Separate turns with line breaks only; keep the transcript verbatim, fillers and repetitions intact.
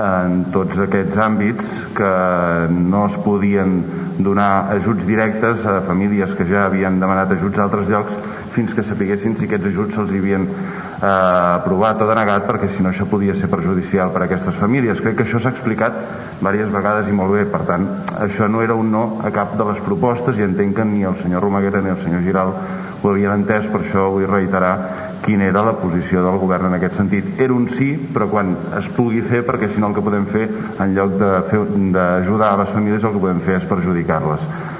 en tots aquests àmbits que no es podien donar ajuts directes a famílies que ja havien demanat ajuts a altres llocs fins que sapiguessin si aquests ajuts se'ls havien eh, aprovat o denegat, perquè si no això podia ser perjudicial per a aquestes famílies. Crec que això s'ha explicat diverses vegades i molt bé. Per tant, això no era un no a cap de les propostes i entenc que ni el senyor Romaguera ni el senyor Giral ho havien entès, per això vull reiterar quina era la posició del govern en aquest sentit. Era un sí, però quan es pugui fer, perquè si no el que podem fer, en lloc de fer- d'ajudar a les famílies, el que podem fer és perjudicar-les.